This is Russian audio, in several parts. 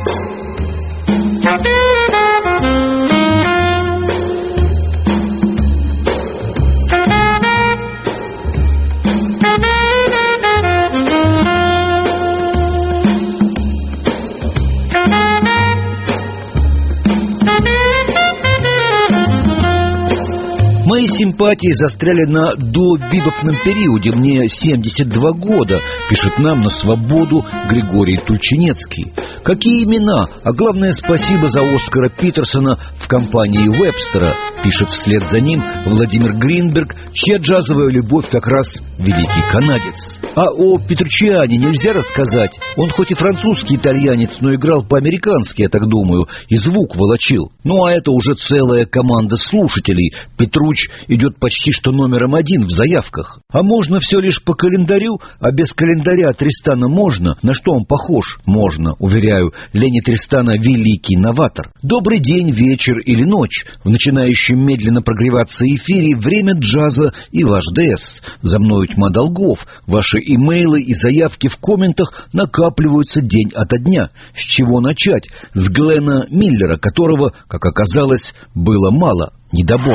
Мои симпатии застряли на добибопном периоде. Мне 72 года, пишет нам на «Свободу» Григорий Тульчинецкий. Какие имена, а главное, спасибо за Оскара Питерсона в компании Уэбстера, пишет вслед за ним Владимир Гринберг, чья джазовая любовь как раз великий канадец. А о Петруччиане нельзя рассказать. Он хоть и французский итальянец, но играл по-американски, я так думаю, и звук волочил. Ну а это уже целая команда слушателей. Петруч идет почти что номером 1 в заявках. А можно все лишь по календарю, а без календаря Тристана можно. На что он похож? Можно, уверяю. Ленни Тристана — великий новатор. Добрый день, вечер или ночь. В начинающем медленно прогреваться эфире время джаза и ваш ДС. За мною тьма долгов. Ваши имейлы и заявки в комментах накапливаются день ото дня. С чего начать? С Глена Миллера, которого, как оказалось, было мало. Недобор.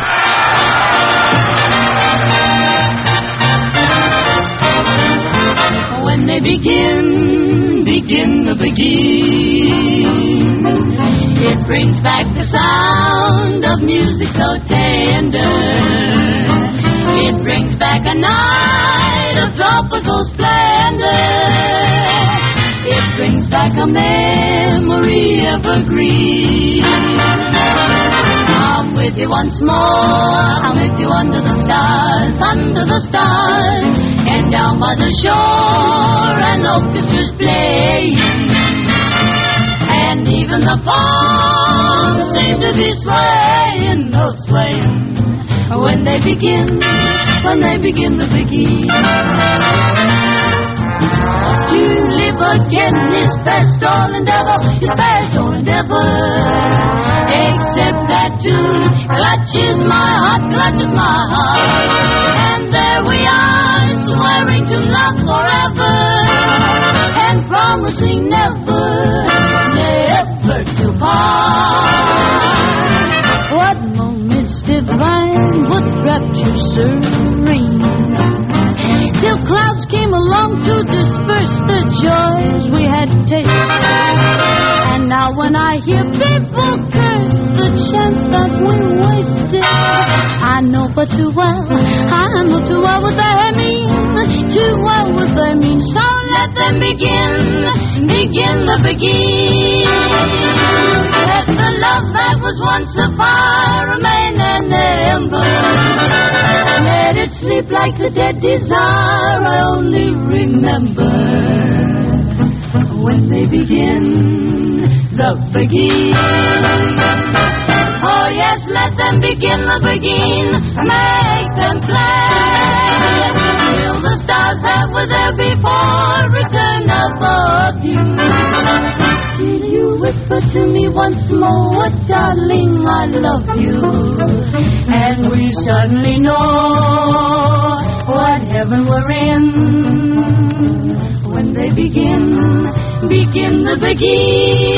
When they begin the begin, it brings back the sound of music so tender. It brings back a night of tropical splendor. It brings back a memory evergreen. I'm with you once more, I'm with you under the stars, and down by the shore an orchestra's playing, and even the palms seem to be swaying, oh swaying, when they begin the begin. To live again is past all endeavor, except that tune clutches my heart, and there we are, swearing to love forever, and promising never to part. What moments divine, what rapture serene, till clouds came along to disperse the joys we had tasted. And now when I hear people curse the chance that we wasted, I know but too well what they mean, too well what they mean. So let them begin the begin. Let the love that was once a fire remain an ember. Let it sleep like a dead desire. I only remember when they begin the begin. Oh yes, let them begin the begin. Make them play till the stars that were there before return above you. Till you whisper to me once more, darling, I love you. And we suddenly know what heaven we're in when they begin the begin.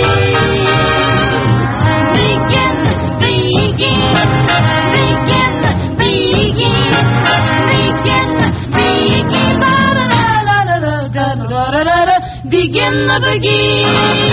Begin the begin.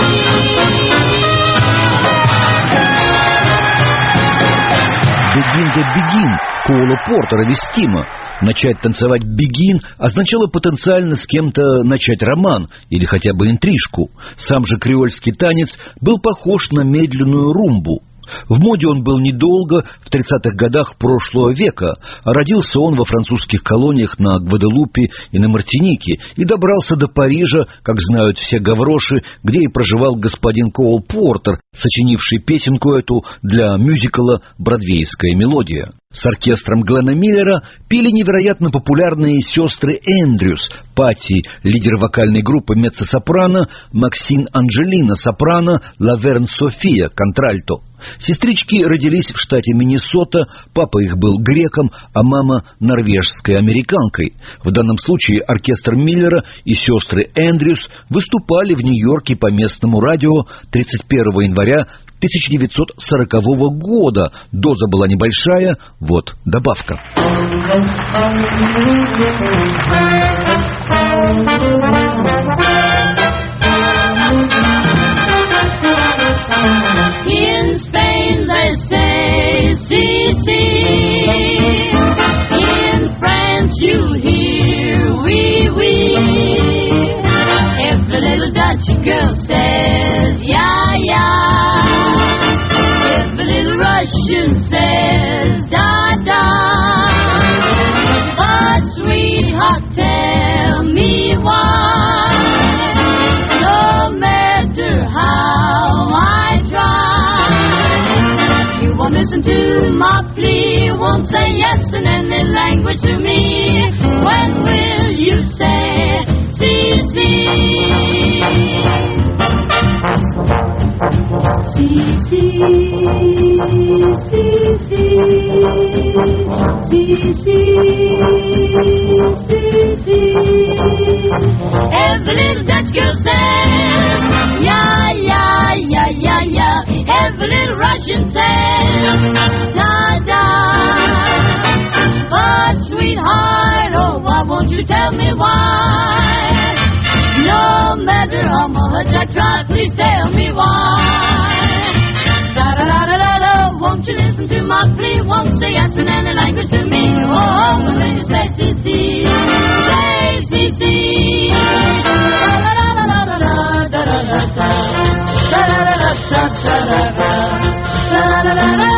Begin the begin Коула Портера вестимо. Начать танцевать бегин означало потенциально с кем-то начать роман или хотя бы интрижку. Сам же креольский танец был похож на медленную румбу. В моде он был недолго, в 30-х годах прошлого века. Родился он во французских колониях на Гваделупе и на Мартинике и добрался до Парижа, как знают все гавроши, где и проживал господин Коул Портер, сочинивший песенку эту для мюзикла «Бродвейская мелодия». С оркестром Глена Миллера пели невероятно популярные сестры Эндрюс, Патти, лидер вокальной группы меццо-сопрано, Максин Анджелина, сопрано, Лаверн София, контральто. Сестрички родились в штате Миннесота, папа их был греком, а мама норвежской американкой. В данном случае оркестр Миллера и сестры Эндрюс выступали в Нью-Йорке по местному радио 31 января 1940 года. Доза была небольшая, вот добавка. In Spain they say si, si. In France you hear wee, wee. Every little Dutch girl says ya, ya. Every little Russian says da, da. But sweetheart, tell me why. No matter how I try, you won't listen to my plea, won't say yes in any language to me. When will you say si, si? Si, si, si, si, si, si, si, si. Every little Dutch girl says yeah, yeah, yeah, yeah, yeah. Every little Russian says da, da. But sweetheart, oh, why won't you tell me why? No matter how much I try, please tell me why. Da da da da da da. Won't you listen to my plea? Won't say yes in any language to me. Oh, when you say si, si, say si, si. Da da da da da da da da da da. Da da da da da da da da. Da da da da da da da.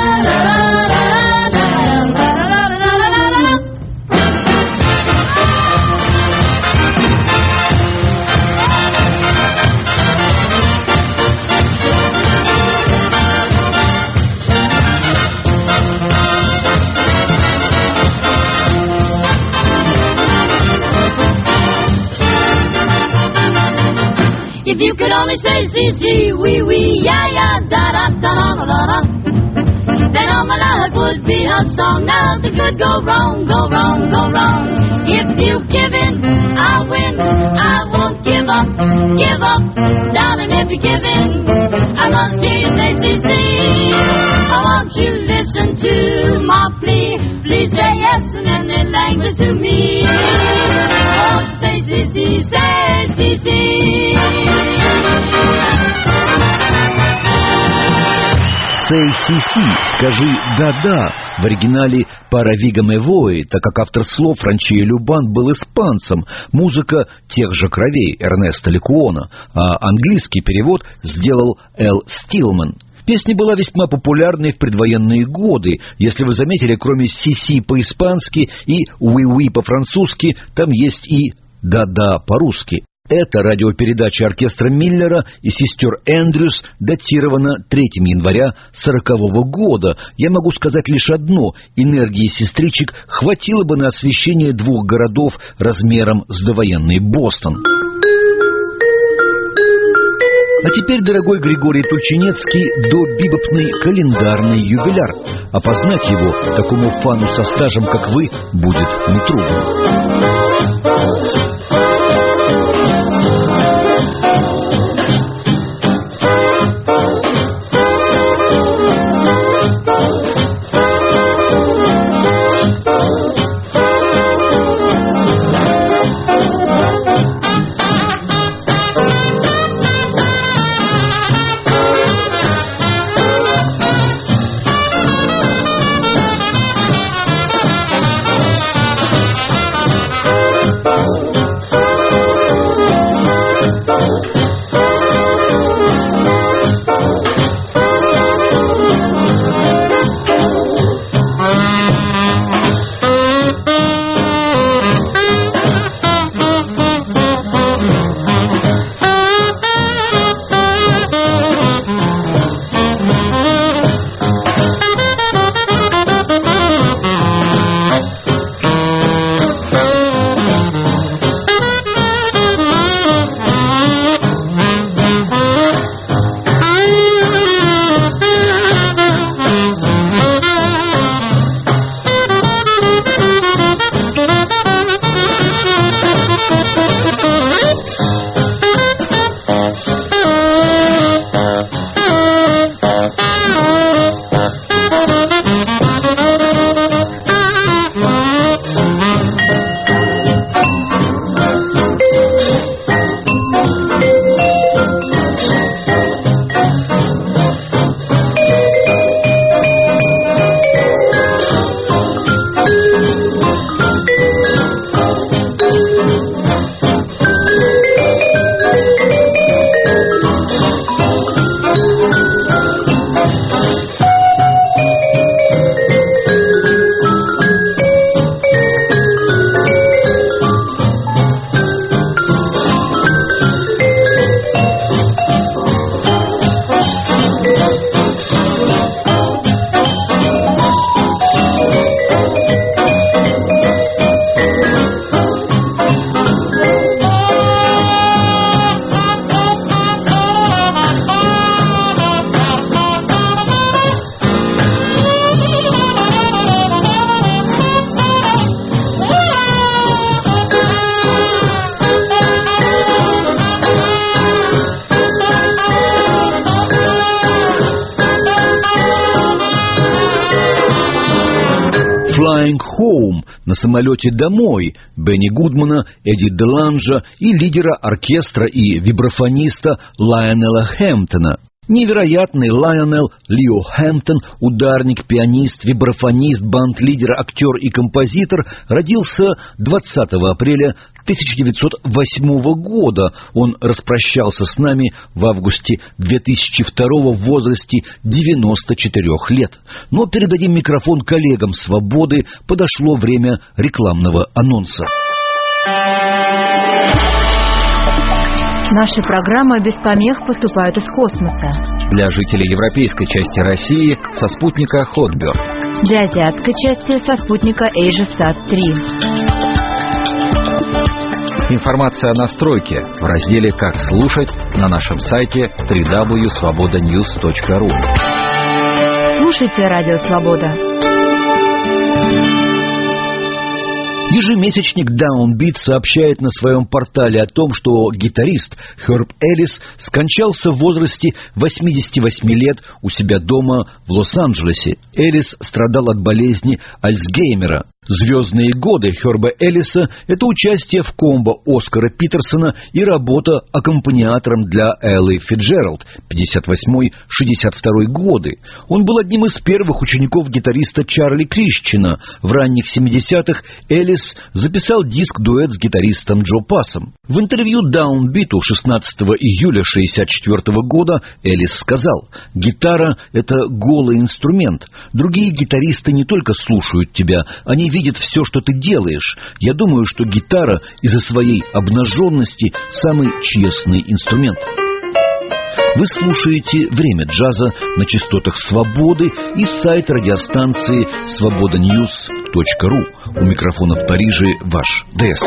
If you could only say si, si, wee, wee, yeah, yeah, da, da, da, da, da, da, then all my life would be a song. Nothing could go wrong, go wrong, go wrong. If you give in, I win. I won't give up, darling, if you give in, I must hear you say si, si. I want you to listen to my plea. Please say yes in any language to me. Oh, say si, si, say si, si. «Say си-си», «Скажи да-да» в оригинале «Паравига ме вой», так как автор слов Ранчо Любан был испанцем, музыка тех же кровей Эрнеста Ликуона, а английский перевод сделал Эл Стилман. Песня была весьма популярной в предвоенные годы. Если вы заметили, кроме «си-си» по-испански и «уи-уи» по-французски, там есть и «да-да» по-русски. Эта радиопередача оркестра Миллера и сестер Эндрюс датирована 3 января 1940 года. Я могу сказать лишь одно: энергии сестричек хватило бы на освещение 2 городов размером с довоенный Бостон. А теперь, дорогой Григорий Тульчинецкий, добибопный календарный юбиляр. Опознать его, такому фану со стажем, как вы, будет нетрудно. Flying Home, на самолете домой, Бенни Гудмана, Эдди Деланжа и лидера оркестра и вибрафониста Лайонела Хэмптона. Невероятный Лайонел Лио Хэмптон, ударник, пианист, вибрафонист, банд-лидер, актер и композитор, родился 20 апреля 1908 года. Он распрощался с нами в августе 2002 в возрасте 94 лет. Но передадим микрофон коллегам «Свободы», подошло время рекламного анонса. Наши программы без помех поступают из космоса. Для жителей европейской части России со спутника Hotbird. Для азиатской части со спутника AsiaSat-3. Информация о настройке в разделе «Как слушать» на нашем сайте www.svobodanews.ru. Слушайте Радио Свобода. Ежемесячник Downbeat сообщает на своем портале о том, что гитарист Херб Эллис скончался в возрасте 88 лет у себя дома в Лос-Анджелесе. Эллис страдал от болезни Альцгеймера. Звездные годы Херба Эллиса – это участие в комбо Оскара Питерсона и работа аккомпаниатором для Эллы Фицджеральд 58-62 годы. Он был одним из первых учеников гитариста Чарли Крищина. В ранних 70-х Эллис записал диск-дуэт с гитаристом Джо Пассом. В интервью Downbeat'у 16 июля 1964 года Эллис сказал: «Гитара – это голый инструмент. Другие гитаристы не только слушают тебя, они видят все, что ты делаешь. Я думаю, что гитара из-за своей обнаженности самый честный инструмент». Вы слушаете «Время джаза» на частотах «Свободы» и сайт радиостанции svobodanews.ru. У микрофона в Париже ваш ДС.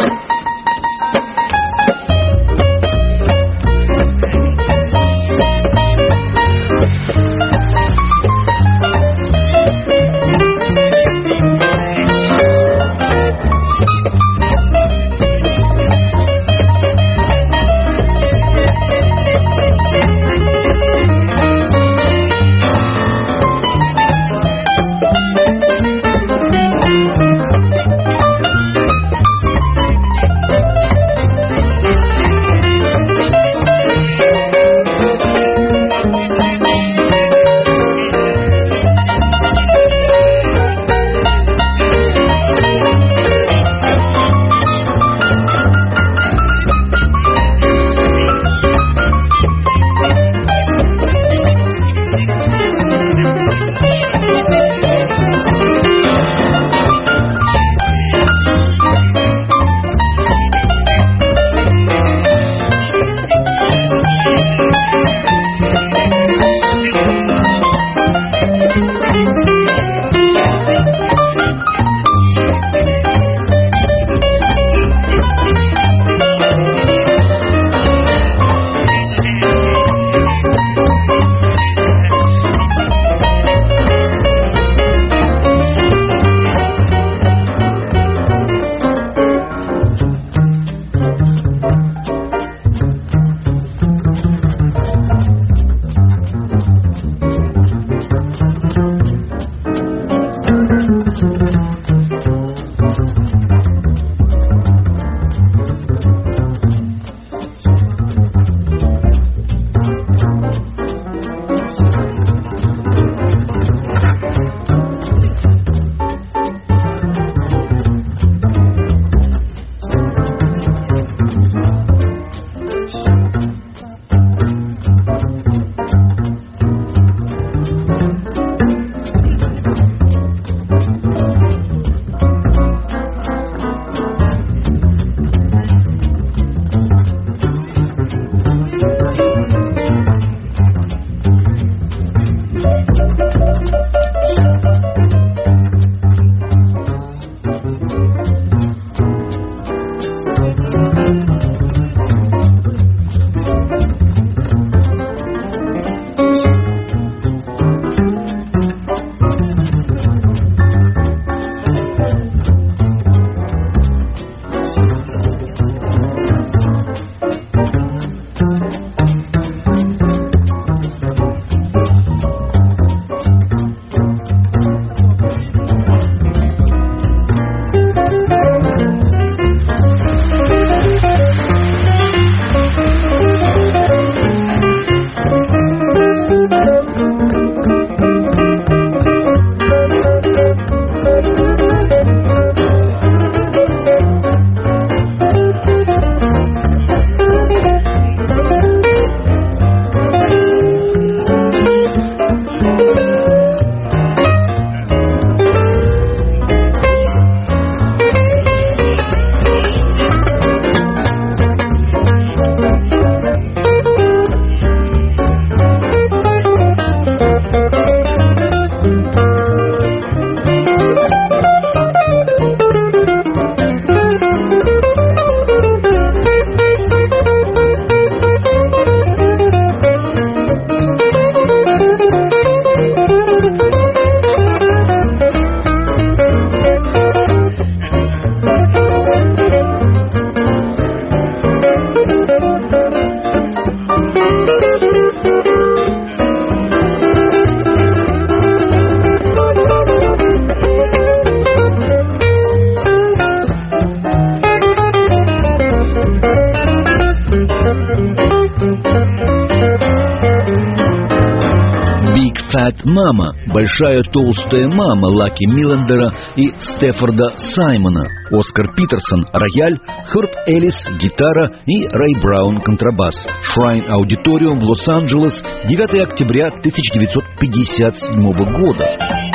Fat Mama, большая толстая мама Лаки Миллендера и Стефорда Саймона, Оскар Питерсон – рояль, Херб Эллис – гитара и Рэй Браун – контрабас. Shrine Auditorium в Лос-Анджелес, 9 октября 1957 года.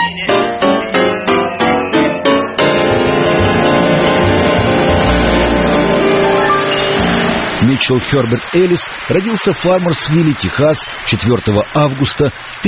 Митчелл Херберт Эллис родился в Фармерсвилле, Техас, 4 августа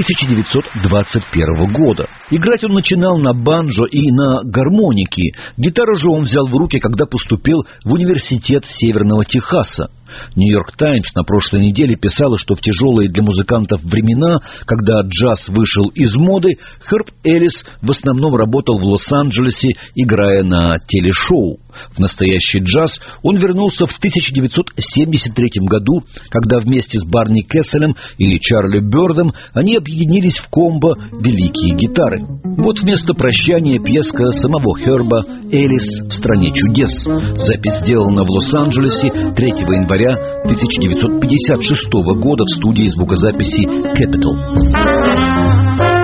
1921 года. Играть он начинал на банджо и на гармонике. Гитару же он взял в руки, когда поступил в университет Северного Техаса. «Нью-Йорк Таймс» на прошлой неделе писала, что в тяжелые для музыкантов времена, когда джаз вышел из моды, Херб Эллис в основном работал в Лос-Анджелесе, играя на телешоу. В настоящий джаз он вернулся в 1973 году, когда вместе с Барни Кесселем и Чарли Бёрдом они объединились в комбо «Великие гитары». Вот вместо прощания пьеска самого Херба «Эллис в стране чудес». Запись сделана в Лос-Анджелесе 3 января 1956 года в студии звукозаписи Capitol.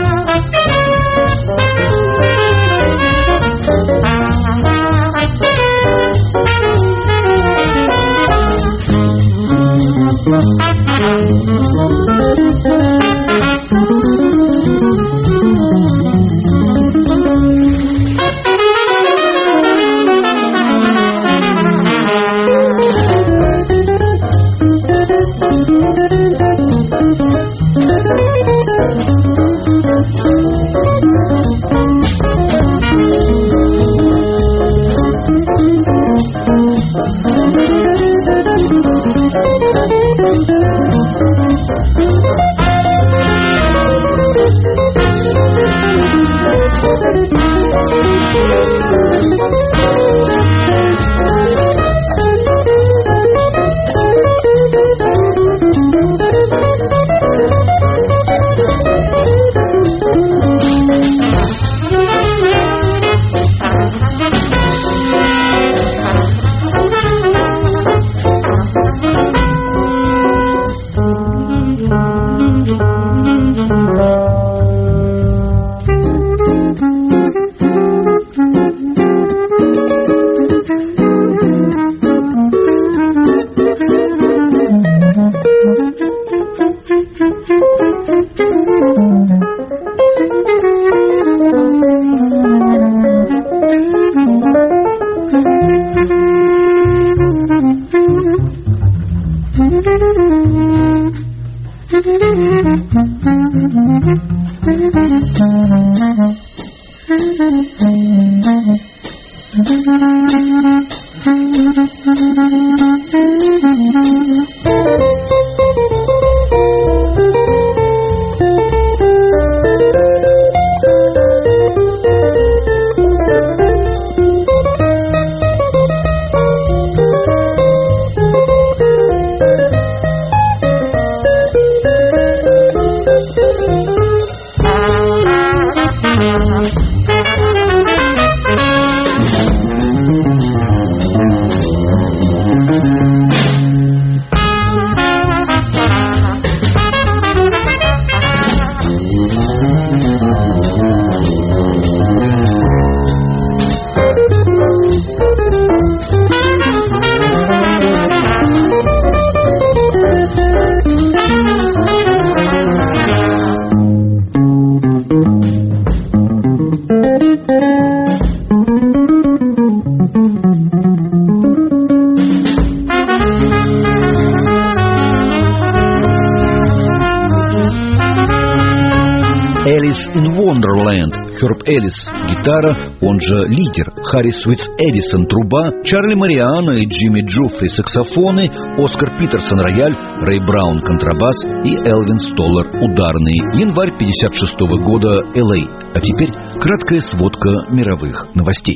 Херб Эллис – гитара, он же лидер, Харри Суитс Эдисон – труба, Чарли Мариано и Джимми Джуфри – саксофоны, Оскар Питерсон – рояль, Рэй Браун – контрабас и Элвин Столлар – ударные. Январь 1956 года, Л.А. А теперь краткая сводка мировых новостей.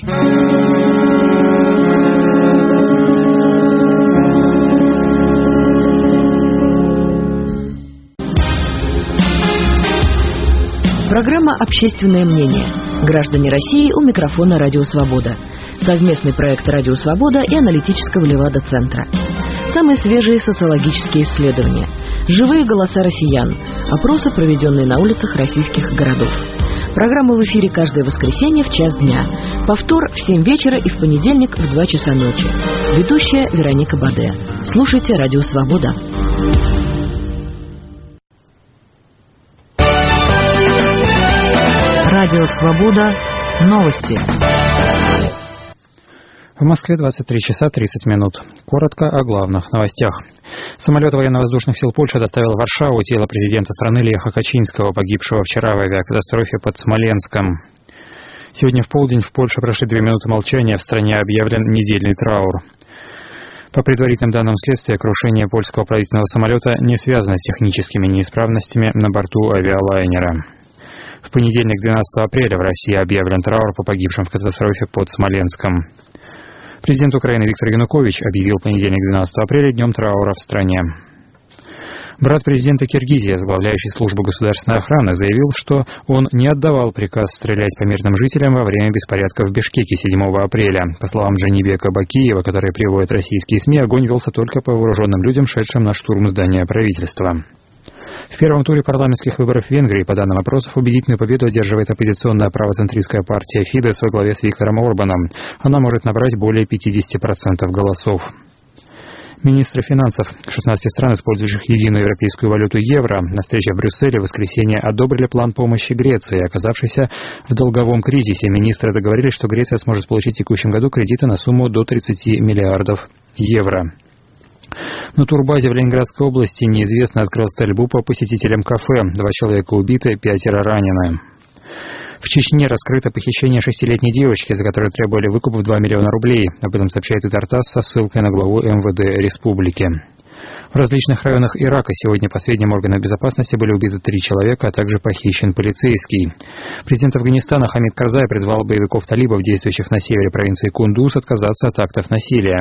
Программа «Общественное мнение». Граждане России у микрофона «Радио Свобода». Совместный проект «Радио Свобода» и аналитического Левада-центра. Самые свежие социологические исследования. Живые голоса россиян. Опросы, проведенные на улицах российских городов. Программа в эфире каждое воскресенье в час дня. Повтор в 7 вечера и в понедельник в 2 часа ночи. Ведущая Вероника Баде. Слушайте «Радио Свобода». Радио Свобода. Новости. В Москве 23 часа 30 минут. Коротко о главных новостях. Самолет военно-воздушных сил Польши доставил в Варшаву тело президента страны Леха Качинского, погибшего вчера в авиакатастрофе под Смоленском. Сегодня в полдень в Польше прошли 2 минуты молчания, в стране объявлен недельный траур. По предварительным данным следствия, крушение польского правительственного самолета не связано с техническими неисправностями на борту авиалайнера. В понедельник, 12 апреля, в России объявлен траур по погибшим в катастрофе под Смоленском. Президент Украины Виктор Янукович объявил понедельник, 12 апреля, днем траура в стране. Брат президента Киргизии, возглавляющий службу государственной охраны, заявил, что он не отдавал приказ стрелять по мирным жителям во время беспорядков в Бишкеке 7 апреля. По словам Джанибека Бакиева, который приводит российские СМИ, огонь велся только по вооруженным людям, шедшим на штурм здания правительства. В первом туре парламентских выборов в Венгрии, по данным опросов, убедительную победу одерживает оппозиционная правоцентристская партия Фидес во главе с Виктором Орбаном. Она может набрать более 50% голосов. Министры финансов 16 стран, использующих единую европейскую валюту евро, на встрече в Брюсселе в воскресенье одобрили план помощи Греции. Оказавшейся в долговом кризисе, министры договорились, что Греция сможет получить в текущем году кредиты на сумму до 30 миллиардов евро. На турбазе в Ленинградской области неизвестный открыл стрельбу по посетителям кафе. 2 человека убиты, 5 ранены. В Чечне раскрыто похищение 6-летней девочки, за которую требовали выкуп в 2 миллиона рублей. Об этом сообщает Тартас со ссылкой на главу МВД республики. В различных районах Ирака сегодня по сведениям органов безопасности были убиты 3 человека, а также похищен полицейский. Президент Афганистана Хамид Карзай призвал боевиков талибов, действующих на севере провинции Кундуз, отказаться от актов насилия.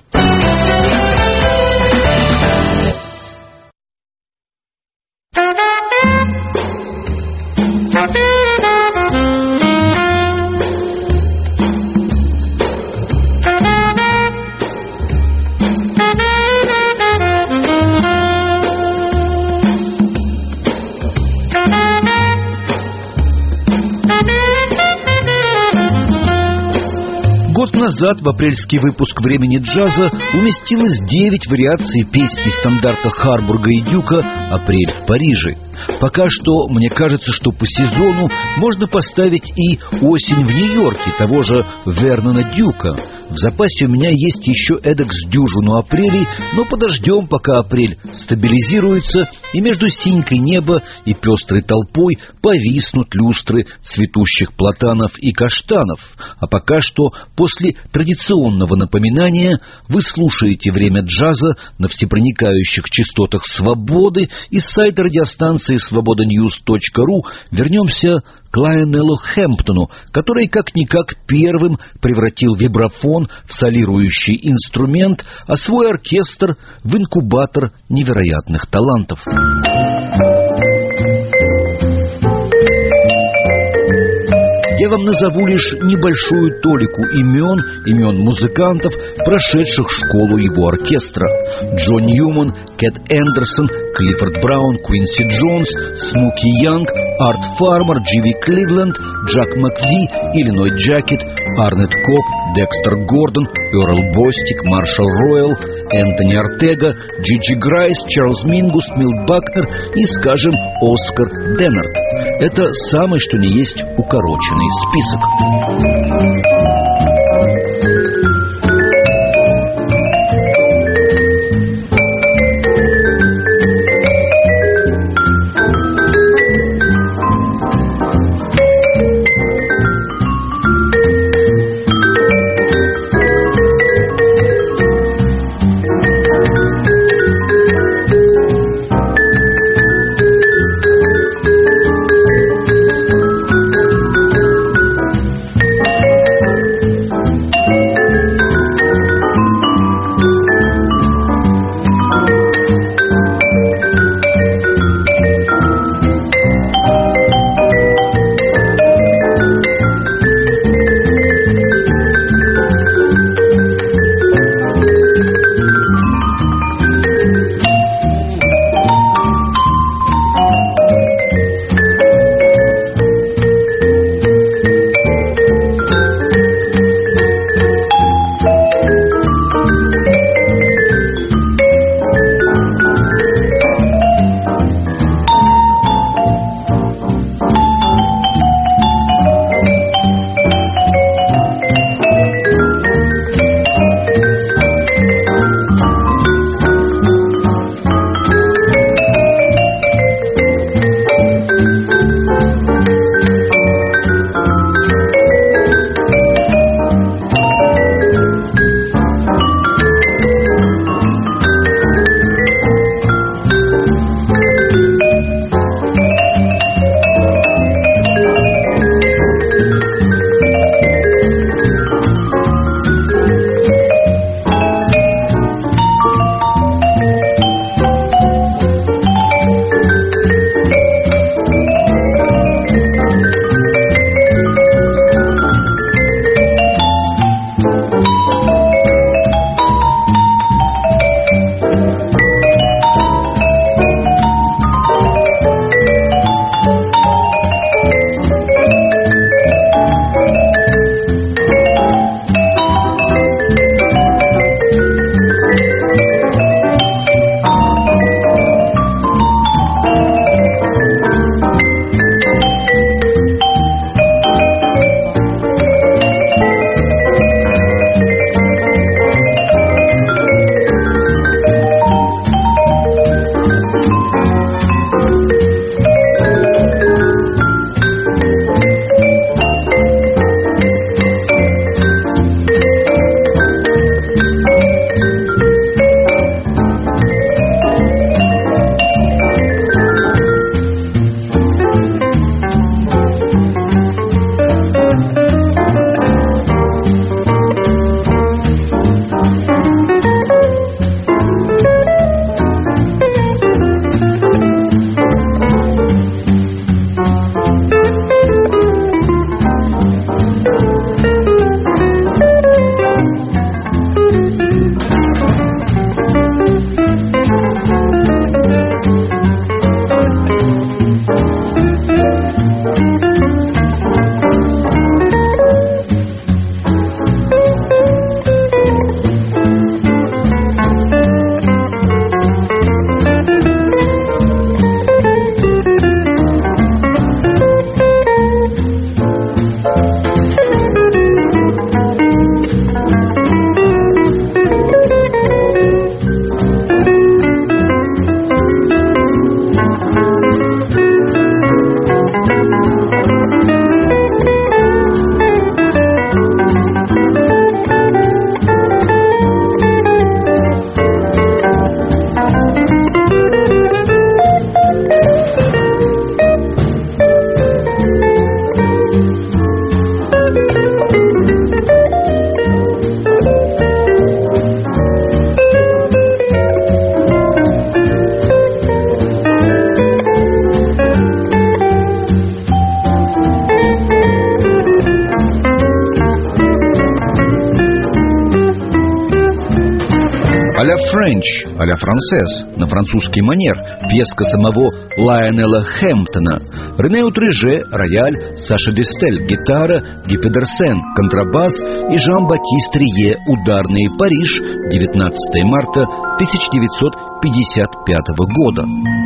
Год назад в апрельский выпуск «Времени джаза» уместилось 9 вариаций песни стандарта Харбурга и Дюка «Апрель в Париже». Пока что мне кажется, что по сезону можно поставить и «Осень в Нью-Йорке» того же Вернона Дюка. В запасе у меня есть еще эдак с дюжину апрелей, но подождем, пока апрель стабилизируется, и между синькой неба и пестрой толпой повиснут люстры цветущих платанов и каштанов. А пока что, после традиционного напоминания, вы слушаете «Время джаза» на всепроникающих частотах «Свободы» из сайта радиостанции SvobodaNews.ru. Вернемся к Лайонелу Хэмптону, который как-никак первым превратил вибрафон в солирующий инструмент, а свой оркестр в инкубатор невероятных талантов. Я вам назову лишь небольшую толику имен музыкантов, прошедших школу его оркестра. Джон Ньюман, Кэт Эндерсон, Клиффорд Браун, Квинси Джонс, Смоки Янг, Арт Фармер, Дживи Кливленд, Джак Макви, Иллиной Джакет, Арнет Коп, Декстер Гордон, Эрл Бостик, Маршал Ройл, Энтони Ортега, Джиджи Грайс, Чарльз Мингус, Милт Бакнер и, скажем, Оскар Деннард. Это самый что ни есть укороченный список. «А-ля Френч», «А-ля Францез», на французский манер, пьеска самого Лайонела Хэмптона. Рене Утреже – рояль, Саша Дистель – гитара, Ги Педерсен – контрабас и Жан-Батист Рие – ударные. Париж, 19 марта 1955 года.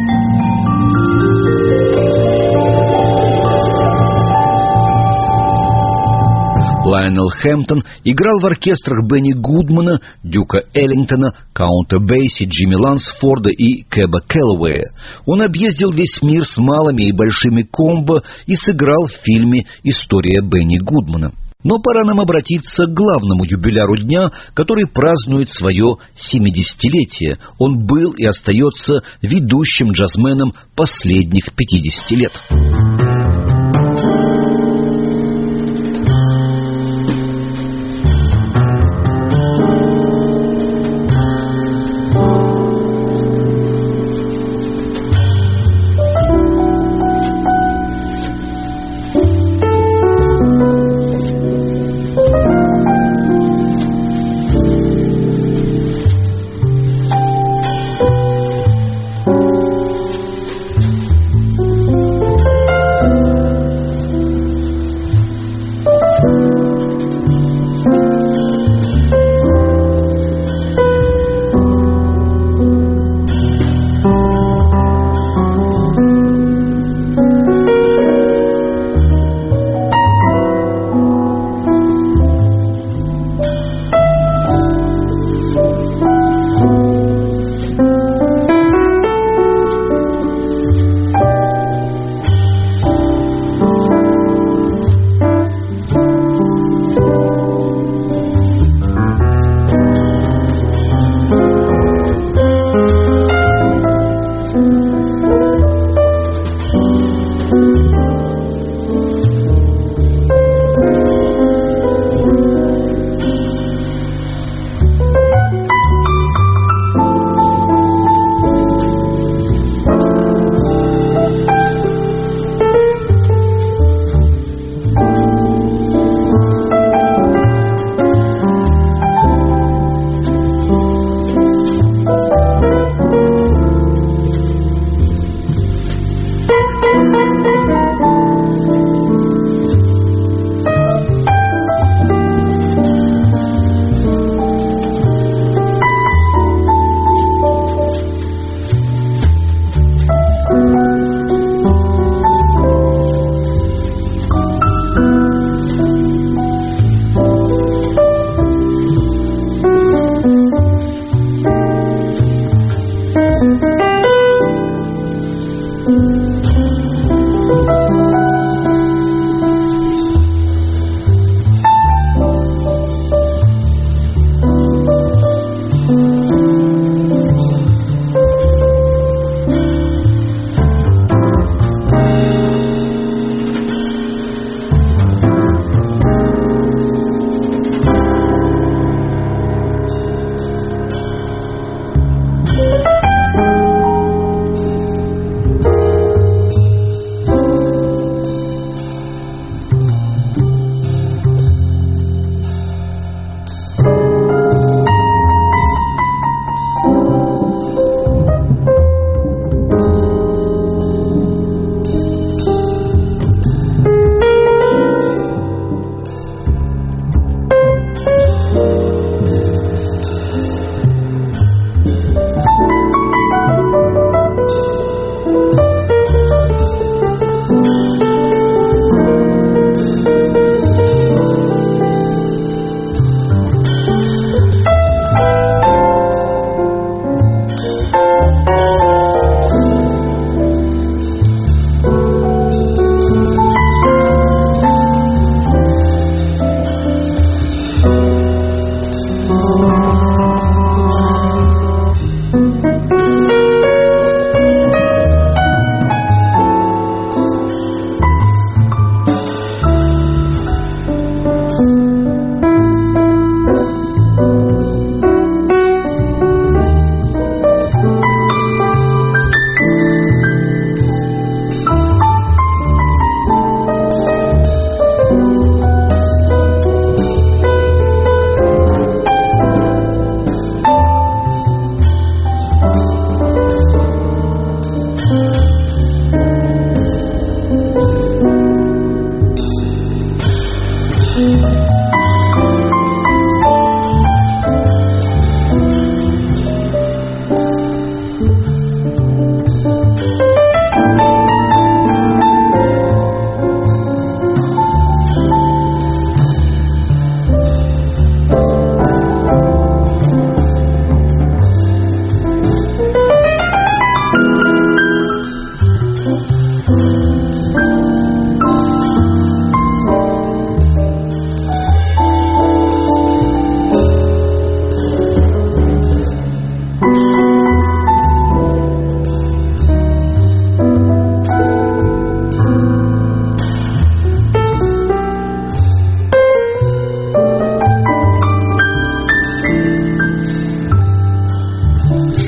Лайонел Хэмптон играл в оркестрах Бенни Гудмана, Дюка Эллингтона, Каунта Бейси, Джимми Лансфорда и Кэба Келлоуэя. Он объездил весь мир с малыми и большими комбо и сыграл в фильме «История Бенни Гудмана». Но пора нам обратиться к главному юбиляру дня, который празднует свое 70-летие. Он был и остается ведущим джазменом последних 50 лет.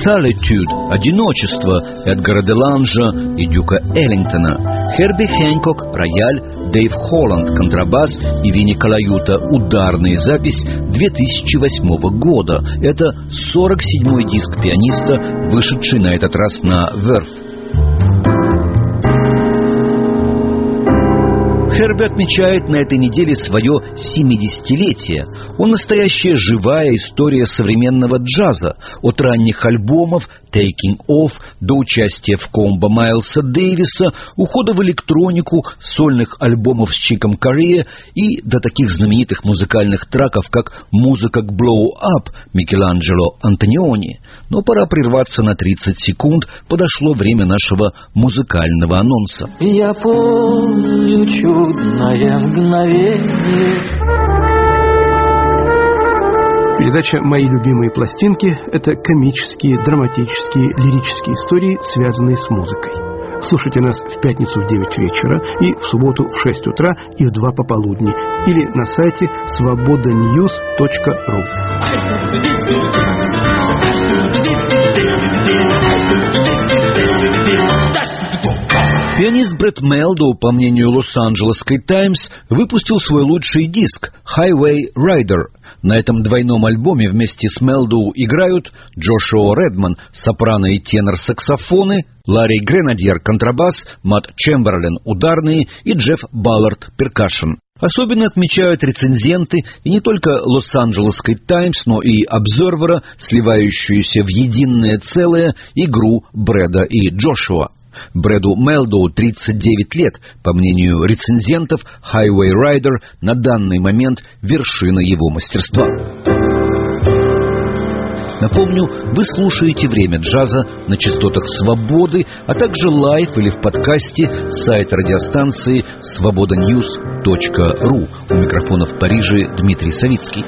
Solitude – «Одиночество» Эдгара де Ланжа и Дюка Эллингтона, Херби Хэнкок – рояль, Дэйв Холланд – контрабас и Винни Колаюта – ударная запись 2008 года. Это 47-й диск пианиста, вышедший на этот раз на Verve. Херби отмечает на этой неделе свое 70-летие. Он настоящая живая история современного джаза, от ранних альбомов «Taking Off» до участия в комбо Майлса Дэвиса, ухода в электронику, сольных альбомов с Чиком Коrea и до таких знаменитых музыкальных треков, как «Музыка к Blow Up» Микеланджело Антониони. Но пора прерваться на 30 секунд, подошло время нашего музыкального анонса. Я помню чудное мгновение. Передача «Мои любимые пластинки» — это комические, драматические, лирические истории, связанные с музыкой. Слушайте нас в пятницу в 9 вечера и в субботу в 6 утра и в 2 пополудни или на сайте svobodanews.ru. Пианист Брэд Мелдоу, по мнению Лос-Анджелесской «Таймс», выпустил свой лучший диск «Highway Rider». На этом двойном альбоме вместе с Мелдоу играют Джошуа Редман, сопрано и тенор-саксофоны, Ларри Гренадьер, контрабас, Матт Чемберлен, ударные и Джефф Баллард, перкашн. Особенно отмечают рецензенты и не только Лос-Анджелесской «Таймс», но и «Обзервера», сливающуюся в единое целое игру Брэда и Джошуа. Брэду Мелдоу 39 лет. По мнению рецензентов, Highway Rider на данный момент вершина его мастерства. Напомню, вы слушаете «Время джаза» на частотах «Свободы», а также лайв или в подкасте с сайта радиостанции svobodanews.ru. У микрофона в Париже Дмитрий Савицкий.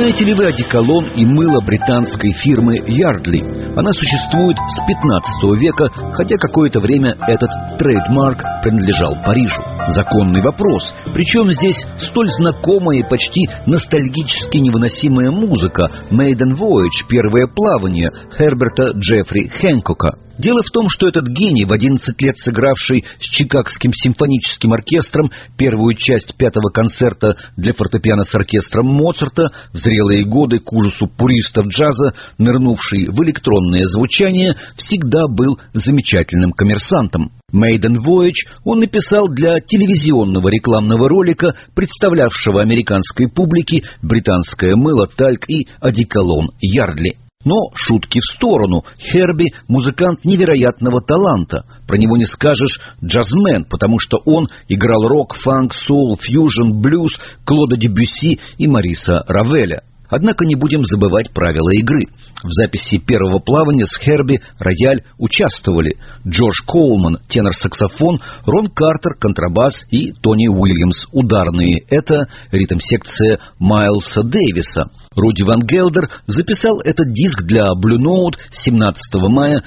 Знаете ли вы одеколон и мыло британской фирмы Yardley? Она существует с 15 века, хотя какое-то время этот трейдмарк принадлежал Парижу. Законный вопрос. Причем здесь столь знакомая и почти ностальгически невыносимая музыка «Maiden Voyage» — «Первое плавание» Херберта Джеффри Хэнкока. Дело в том, что этот гений, в 11 лет сыгравший с Чикагским симфоническим оркестром первую часть 5-го концерта для фортепиано с оркестром Моцарта, в зрелые годы к ужасу пуристов джаза, нырнувший в электронное звучание, всегда был замечательным коммерсантом. «Maiden Voyage» он написал для телевизионного рекламного ролика, представлявшего американской публике британское мыло, тальк и одеколон Yardley. Но шутки в сторону. Херби – музыкант невероятного таланта. Про него не скажешь джазмен, потому что он играл рок, фанк, соул, фьюжн, блюз Клода Дебюсси и Мориса Равеля. Однако не будем забывать правила игры. В записи первого плавания с Херби рояль участвовали Джордж Коулман, тенор-саксофон, Рон Картер, контрабас и Тони Уильямс, ударные. Это ритм-секция Майлса Дэвиса. Руди Ван Гелдер записал этот диск для Blue Note 17 мая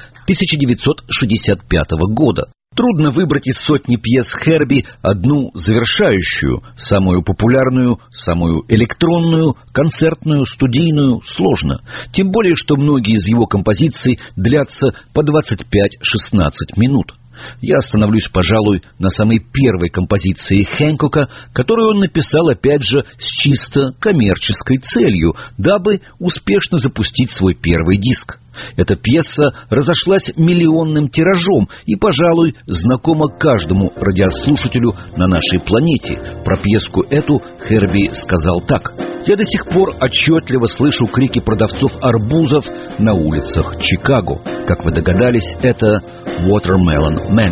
1965 года. Трудно выбрать из сотни пьес Херби одну завершающую, самую популярную, самую электронную, концертную, студийную. Сложно. Тем более, что многие из его композиций длятся по 25-16 минут. Я остановлюсь, пожалуй, на самой первой композиции Хэнкока, которую он написал, опять же, с чисто коммерческой целью, дабы успешно запустить свой первый диск. Эта пьеса разошлась миллионным тиражом и, пожалуй, знакома каждому радиослушателю на нашей планете. Про пьеску эту Херби сказал так: «Я до сих пор отчетливо слышу крики продавцов арбузов на улицах Чикаго». Как вы догадались, это Watermelon Man.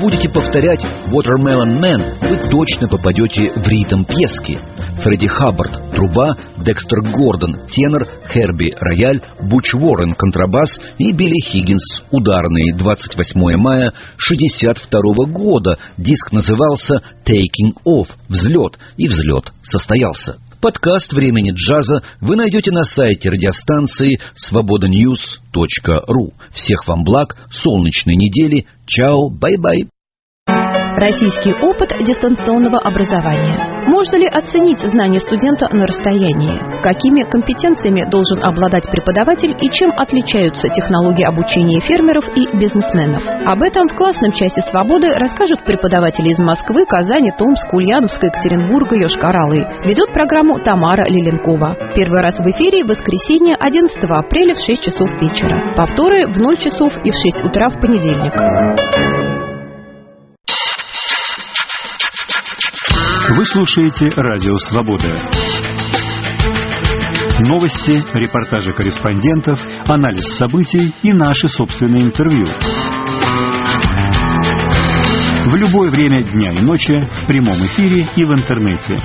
будете повторять «Watermelon Man», вы точно попадете в ритм пьески. Фредди Хаббард – труба, Декстер Гордон – тенор, Херби – рояль, Буч Уоррен – контрабас и Билли Хиггинс – ударные. 28 мая 1962 года. Диск назывался «Taking Off» – «Взлет», и взлет состоялся. Подкаст «Времени джаза» вы найдете на сайте радиостанции svobodanews.ru. Всех вам благ, солнечной недели. Чао, бай-бай. Российский опыт дистанционного образования. Можно ли оценить знания студента на расстоянии? Какими компетенциями должен обладать преподаватель и чем отличаются технологии обучения фермеров и бизнесменов? Об этом в классном часе «Свободы» расскажут преподаватели из Москвы, Казани, Томска, Ульяновска, Екатеринбурга, Йошкар-Олы. Ведет программу Тамара Лиленкова. Первый раз в эфире в воскресенье 11 апреля в 6 часов вечера. Повторы в 0 часов и в 6 утра в понедельник. Вы слушаете Радио Свобода. Новости, репортажи корреспондентов, анализ событий и наши собственные интервью. В любое время дня и ночи, в прямом эфире и в интернете.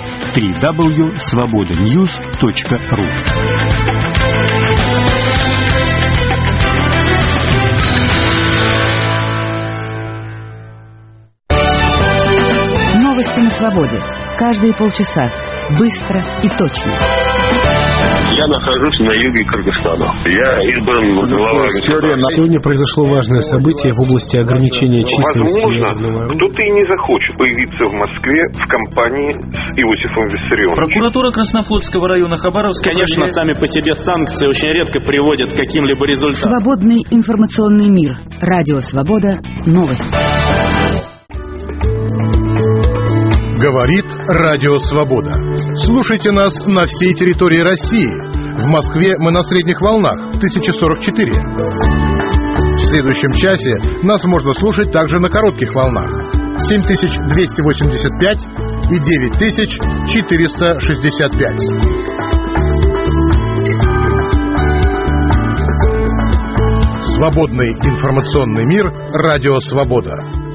www.svobodanews.ru. Новости на свободе. Каждые полчаса. Быстро и точно. Я нахожусь на юге Кыргызстана. Я избран главой. Сегодня произошло важное событие в области ограничения численности. Возможно, кто-то и не захочет появиться в Москве в компании с Иосифом Виссарионовичем. Прокуратура Краснофлотского района Хабаровска... Конечно, сами по себе санкции очень редко приводят к каким-либо результатам. Свободный информационный мир. Радио Свобода. Новости. Говорит Радио Свобода. Слушайте нас на всей территории России. В Москве мы на средних волнах 1044. В следующем часе нас можно слушать также на коротких волнах 7285 и 9465. Свободный информационный мир. Радио Свобода.